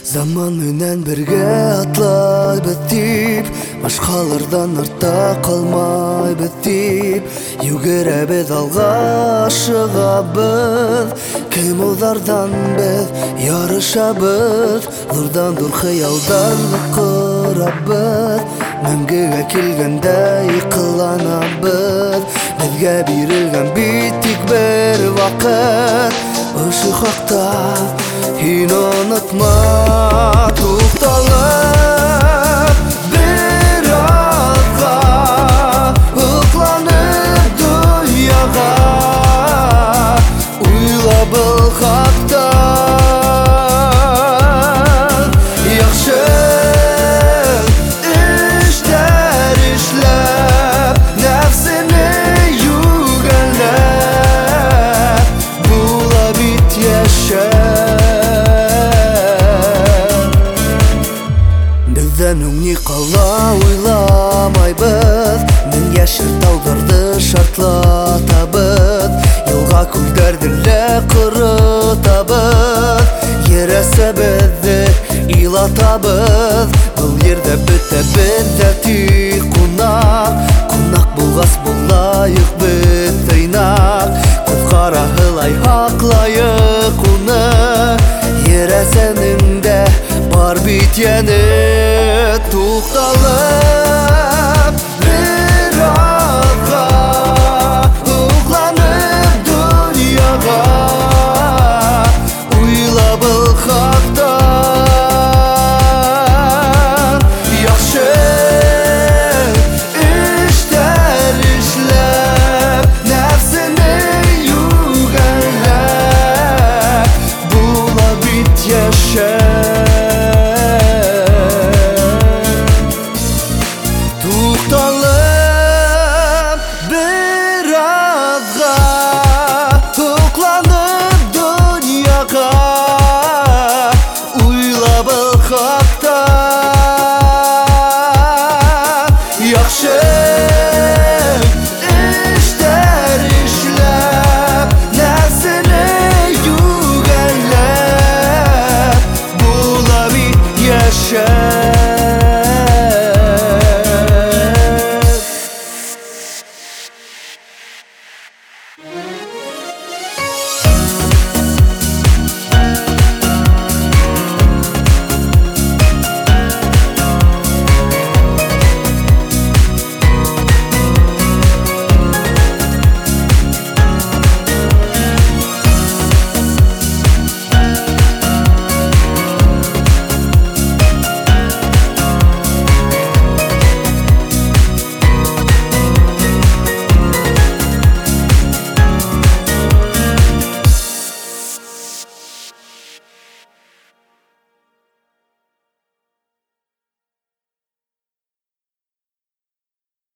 Заман менен бірге атлайбыз деп, башкалардан артта калмайбыз деп, югеребиз алга ашыгабыз. Кем улардан біз ярышабыз, нурдан дур хыялдан курабыз. Мәңгегә килгәндә икыланабыз, безгә бирелгән бит тик бер вакыт. Ошо хакта һин онытма, тукталып бер азга, ыкланып дөньяга, уйла был хакта. Яхшы эшләр эшләп, нәфсене югәнләп, була бит яшәп. Бездән уңни кала уйламайбыз, мең яшер таугарды шартлатабыз, елга күлдәрде лә корытабыз, ерәсә безне илатабыз. Бұл ердә бетәбез дә тик кунак, кунак булгас булайык без тыйнак, күз кара һылай хаклайык уны, ерәсәнең дә бар бит яне. Тукталып